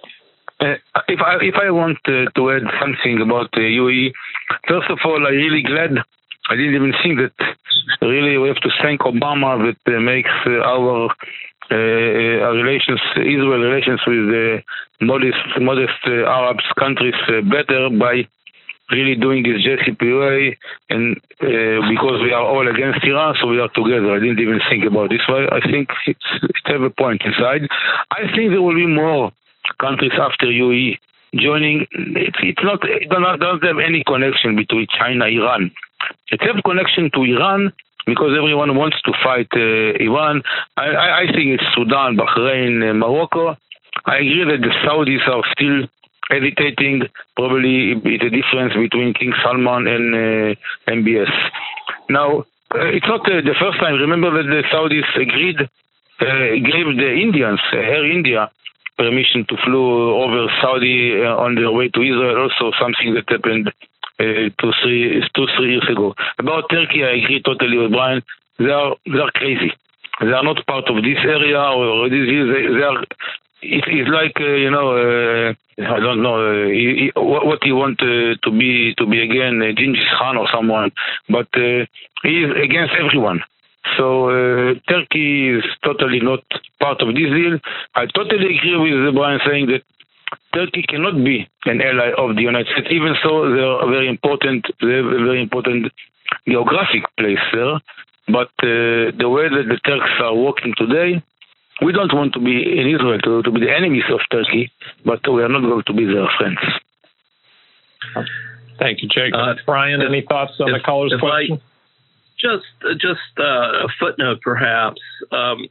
[SPEAKER 5] Uh, if I if I want uh, to add something about the U A E, first of all, I'm really glad. I didn't even think that. Really, we have to thank Obama that uh, makes uh, our uh, our relations, Israel relations with the uh, modest, modest uh, Arab countries uh, better by really doing this J C P O A, and uh, because we are all against Iran, so we are together. I didn't even think about this. So I think it's, it have a point inside. I think there will be more countries after U A E joining. It's, it's not, it doesn't, doesn't have any connection between China and Iran. It has connection to Iran because everyone wants to fight uh, Iran. I, I, I think it's Sudan, Bahrain, uh, Morocco. I agree that the Saudis are still hesitating. Probably it's a difference between King Salman and uh, M B S. Now, uh, it's not uh, the first time. Remember that the Saudis agreed, uh, gave the Indians, uh, Air India, permission to fly over Saudi uh, on their way to Israel. Also something that happened Uh, two, three, two, three years ago. About Turkey, I agree totally with Brian. They are, they are crazy. They are not part of this area, or this. They, they are. It, it's like uh, you know. Uh, I don't know uh, he, he, what, what he want uh, to be to be again, uh, Genghis Khan or someone, but uh, he is against everyone. So uh, Turkey is totally not part of this deal. I totally agree with Brian saying that Turkey cannot be an ally of the United States, even so they are very important. They have a very important geographic place there. But uh, the way that the Turks are working today, we don't want to be in Israel to, to be the enemies of Turkey, but we are not going to be their friends.
[SPEAKER 3] Thank you, Jake.
[SPEAKER 8] Uh,
[SPEAKER 3] Brian,
[SPEAKER 8] if,
[SPEAKER 3] any thoughts on
[SPEAKER 8] if,
[SPEAKER 3] the caller's question?
[SPEAKER 8] I, just, just uh, a footnote, perhaps. Um,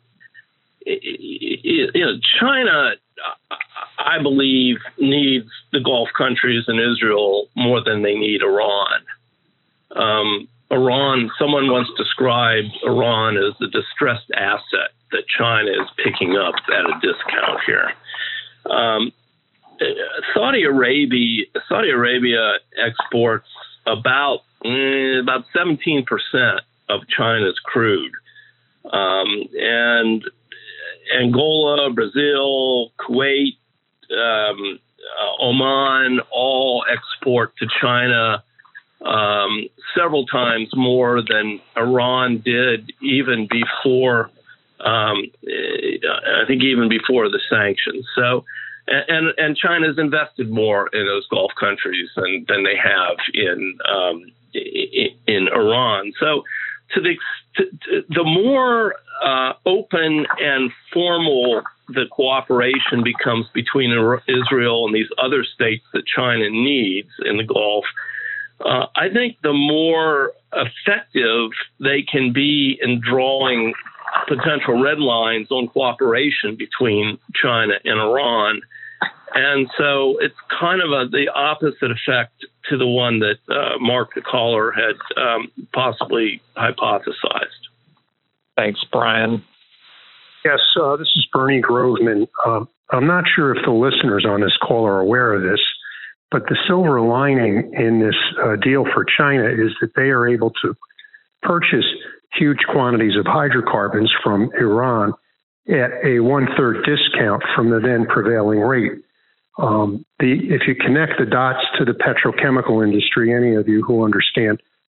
[SPEAKER 8] you know, China, I believe, needs the Gulf countries and Israel more than they need Iran. Um, Iran, someone once described Iran as the distressed asset that China is picking up at a discount here. Um, Saudi Arabia, Saudi Arabia exports about eh, about seventeen percent of China's crude, um, and Angola, Brazil, Kuwait, um, uh, Oman all export to China um, several times more than Iran did even before, um, I think even before the sanctions. So, and and China's invested more in those Gulf countries than, than they have in, um, in in Iran. So, to the to, to, the more uh, open and formal the cooperation becomes between Israel and these other states that China needs in the Gulf, uh, I think the more effective they can be in drawing potential red lines on cooperation between China and Iran. And so it's kind of a, the opposite effect to the one that uh, Mark, the caller, had um, possibly hypothesized.
[SPEAKER 3] Thanks, Brian.
[SPEAKER 9] Yes, uh, this is Bernie Groveman. Um, I'm not sure if the listeners on this call are aware of this, but the silver lining in this uh, deal for China is that they are able to purchase huge quantities of hydrocarbons from Iran at a one-third discount from the then prevailing rate. Um, the, if you connect the dots to the petrochemical industry, any of you who understand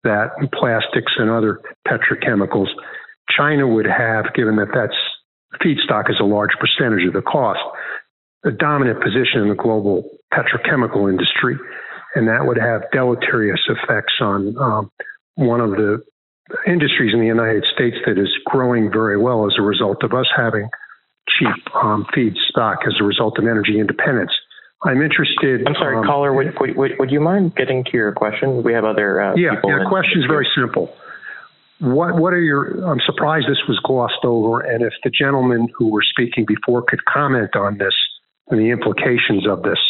[SPEAKER 9] that plastics and other petrochemicals, China would have, given that that's feedstock is a large percentage of the cost, a dominant position in the global petrochemical industry. And that would have deleterious effects on um, one of the industries in the United States that is growing very well as a result of us having cheap um, feedstock as a result of energy independence. I'm interested.
[SPEAKER 2] I'm sorry,
[SPEAKER 9] um,
[SPEAKER 2] caller, would, would, would you mind getting to your question? We have other uh,
[SPEAKER 9] yeah,
[SPEAKER 2] people.
[SPEAKER 9] Yeah, the question is very simple. What what are your, I'm surprised this was glossed over, and if the gentleman who were speaking before could comment on this and the implications of this.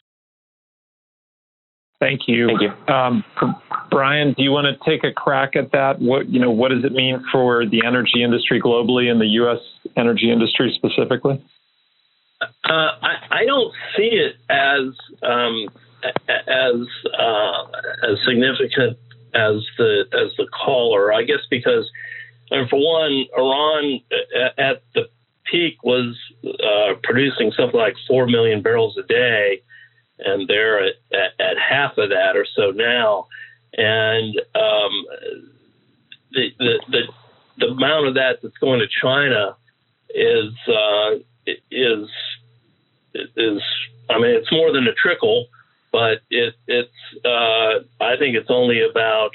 [SPEAKER 3] Thank you.
[SPEAKER 2] Thank you.
[SPEAKER 3] Um, Brian, do you want to take a crack at that? What, you know, what does it mean for the energy industry globally and the U S energy industry specifically?
[SPEAKER 8] Uh, I, I don't see it as um, as uh, as significant as the as the caller. I guess because, I mean, for one, Iran at the peak was uh, producing something like four million barrels a day, and they're at, at, at half of that or so now. And um, the, the the the amount of that that's going to China is uh, is is I mean, it's more than a trickle, but it it's uh, I think it's only about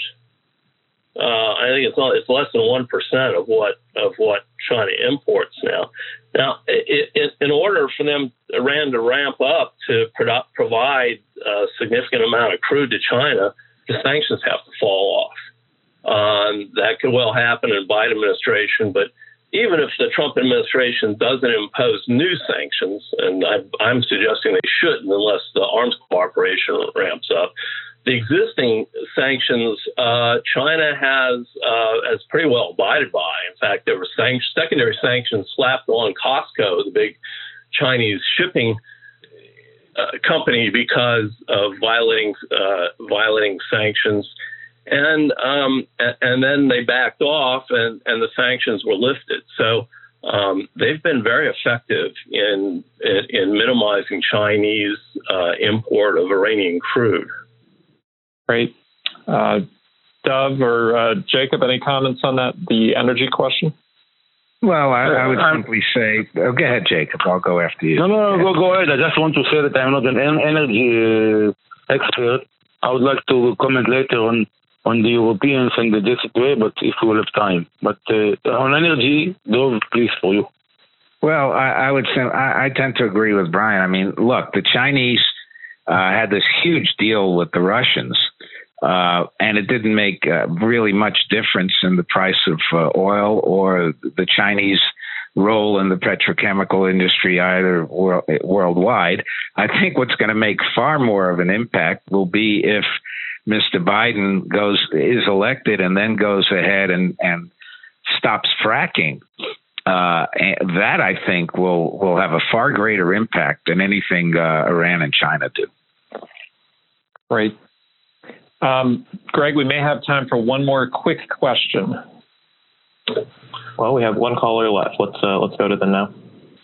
[SPEAKER 8] uh, I think it's it's less than one percent of what of what China imports now. Now, it, it, in order for them Iran to ramp up to pro- provide a significant amount of crude to China, the sanctions have to fall off. Um, that could well happen in the Biden administration, but even if the Trump administration doesn't impose new sanctions, and I, I'm suggesting they shouldn't unless the arms cooperation ramps up, the existing sanctions uh, China has uh, has pretty well abided by. In fact, there were sanct- secondary sanctions slapped on Costco, the big Chinese shipping uh, company, because of violating uh, violating sanctions. And um, and then they backed off, and, and the sanctions were lifted. So um, they've been very effective in in, in minimizing Chinese uh, import of Iranian crude.
[SPEAKER 3] Great. Uh, Dov or uh, Jacob, any comments on that, the energy question?
[SPEAKER 6] Well, I, I would simply say, oh, go ahead, Jacob. I'll go after you.
[SPEAKER 5] No, no, no, go, go ahead. I just want to say that I'm not an energy uh, expert. I would like to comment later on on the Europeans and the desert way, but if we will have time. But uh, on energy, Dov, please, for you.
[SPEAKER 6] Well, I, I would say I, I tend to agree with Brian. I mean, look, the Chinese uh, had this huge deal with the Russians, uh, and it didn't make uh, really much difference in the price of uh, oil or the Chinese role in the petrochemical industry either wor- worldwide. I think what's going to make far more of an impact will be if Mister Biden goes is elected and then goes ahead and, and stops fracking. Uh, and that, I think, will will have a far greater impact than anything uh, Iran and China do.
[SPEAKER 3] Great. Um, Greg, we may have time for one more quick question.
[SPEAKER 2] Well, we have one caller left. Let's uh, let's go to them now.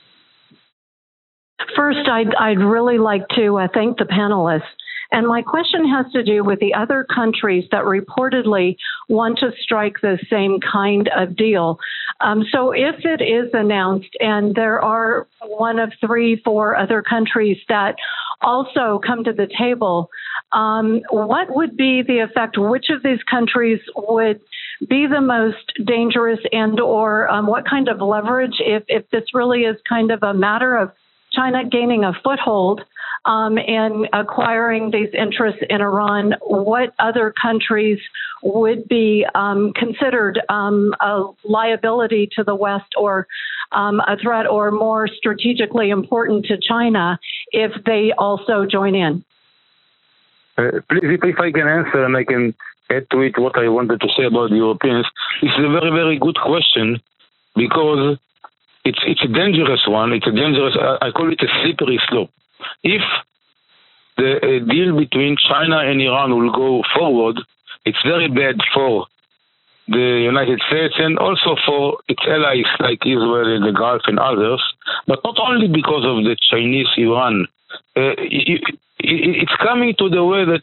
[SPEAKER 10] First, I'd, I'd really like to uh, thank the panelists. And my question has to do with the other countries that reportedly want to strike the same kind of deal. Um, so if it is announced and there are one of three, four other countries that also come to the table, um, what would be the effect? Which of these countries would be the most dangerous, and or um, what kind of leverage, if, if this really is kind of a matter of China gaining a foothold um, and acquiring these interests in Iran, what other countries would be um, considered um, a liability to the West or um, a threat, or more strategically important to China if they also join in?
[SPEAKER 5] Uh, please, if I can answer and I can add to it what I wanted to say about the Europeans, it's a very, very good question, because It's it's a dangerous one. It's a dangerous, I call it a slippery slope. If the uh, deal between China and Iran will go forward, it's very bad for the United States and also for its allies like Israel and the Gulf and others, but not only because of the Chinese-Iran. Uh, it, it, it's coming to the way that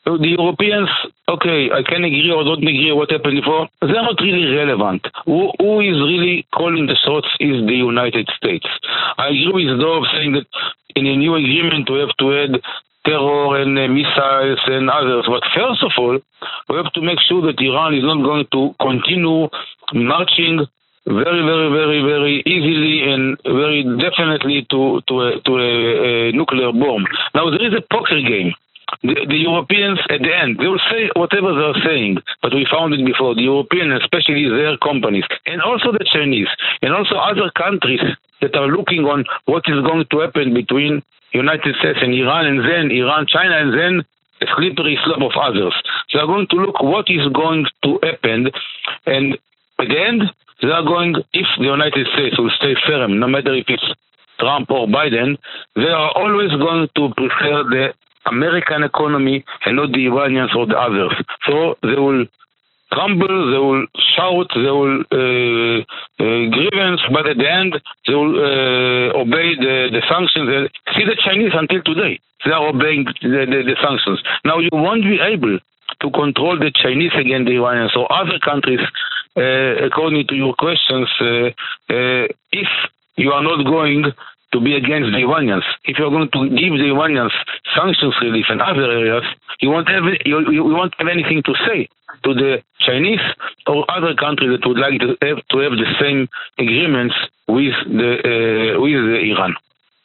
[SPEAKER 5] the Europeans, okay, I can agree or don't agree what happened before. They're not really relevant. Who, who is really calling the shots is the United States. I agree with Dov saying that in a new agreement we have to add terror and uh, missiles and others. But first of all, we have to make sure that Iran is not going to continue marching very, very, very, very easily and very definitely to to a, to a, a nuclear bomb. Now, there is a poker game. The, the Europeans, at the end, they will say whatever they're saying, but we found it before. The Europeans, especially their companies, and also the Chinese, and also other countries that are looking on what is going to happen between United States and Iran, and then Iran, China, and then a slippery slope of others. They are going to look what is going to happen, and at the end, they are going, if the United States will stay firm, no matter if it's Trump or Biden, they are always going to prefer the American economy and not the Iranians or the others. So they will crumble, they will shout, they will uh, uh, grievance, but at the end they will uh, obey the, the sanctions. See the Chinese until today, they are obeying the, the, the sanctions. Now you won't be able to control the Chinese against the Iranians or other countries, uh, according to your questions, uh, uh, if you are not going to be against the Iranians. If you're going to give the Iranians sanctions relief in other areas, you won't have you, you won't have anything to say to the Chinese or other countries that would like to have to have the same agreements with the uh, with the Iran.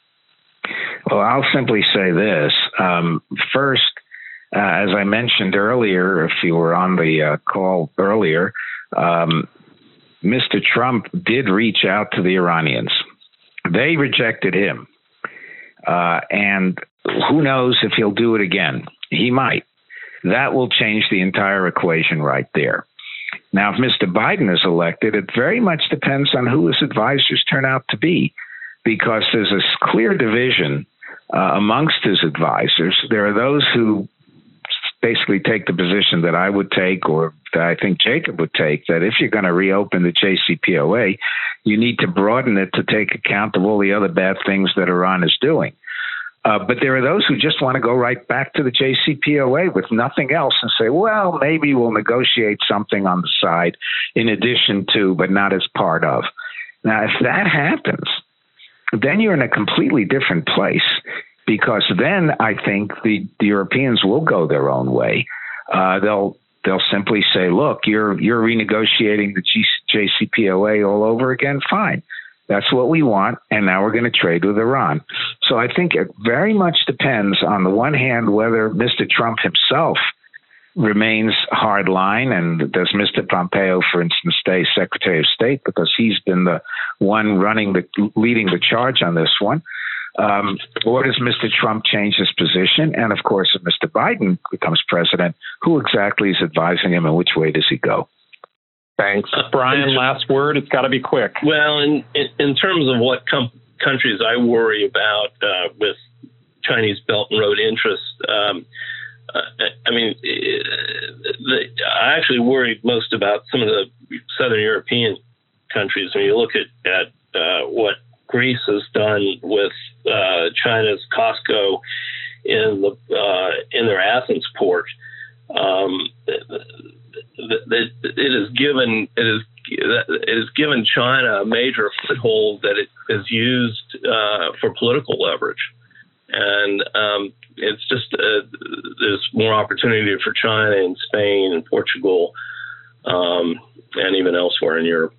[SPEAKER 6] Well, I'll simply say this. Um, first, uh, as I mentioned earlier, if you were on the uh, call earlier, um, Mister Trump did reach out to the Iranians. They rejected him. Uh, and who knows if he'll do it again? He might. That will change the entire equation right there. Now, if Mister Biden is elected, it very much depends on who his advisors turn out to be, because there's a clear division uh, amongst his advisors. There are those who basically take the position that I would take, or that I think Jacob would take, that if you're going to reopen the J C P O A, you need to broaden it to take account of all the other bad things that Iran is doing. Uh, but there are those who just want to go right back to the J C P O A with nothing else and say, well, maybe we'll negotiate something on the side in addition to, but not as part of. Now, if that happens, then you're in a completely different place, because then I think the, the Europeans will go their own way. Uh, they'll they'll simply say, look, you're you're renegotiating the J C P O A all over again. Fine. That's what we want, and now we're going to trade with Iran. So I think it very much depends, on the one hand, whether Mister Trump himself remains hardline, and does Mister Pompeo, for instance, stay Secretary of State, because he's been the one running the leading the charge on this one. Um, or does Mister Trump change his position? And of course, if Mister Biden becomes president, who exactly is advising him, and which way does he go?
[SPEAKER 3] Thanks. Brian, last word. It's got to be quick.
[SPEAKER 8] Well, in, in, in terms of what com- countries I worry about uh, with Chinese Belt and Road interests, um, uh, I mean, the, I actually worry most about some of the Southern European countries. When you look at, at uh, what Greece has done with uh, China's COSCO in the uh, in their Athens port, um, it, it has given it is it has given China a major foothold that it is used uh, for political leverage, and um, it's just uh, there's more opportunity for China in Spain and Portugal, um, and even elsewhere in Europe.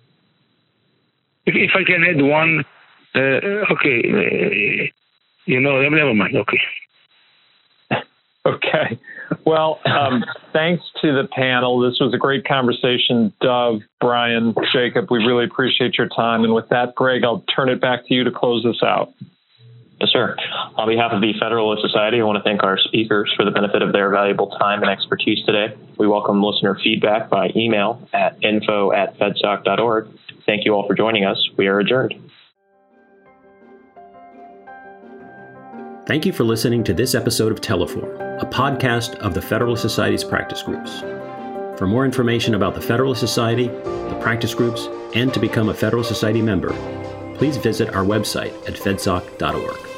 [SPEAKER 5] If, if I can add one, uh, okay, uh, you know, never mind. Okay.
[SPEAKER 3] Okay. Well, um, thanks to the panel. This was a great conversation. Dov, Brian, Jacob, we really appreciate your time. And with that, Greg, I'll turn it back to you to close this out.
[SPEAKER 2] Yes, sir. On behalf of the Federalist Society, I want to thank our speakers for the benefit of their valuable time and expertise today. We welcome listener feedback by email at info at fedsoc dot org. Thank you all for joining us. We are adjourned.
[SPEAKER 1] Thank you for listening to this episode of Teleform, a podcast of the Federalist Society's practice groups. For more information about the Federalist Society, the practice groups, and to become a Federalist Society member, please visit our website at fedsoc dot org.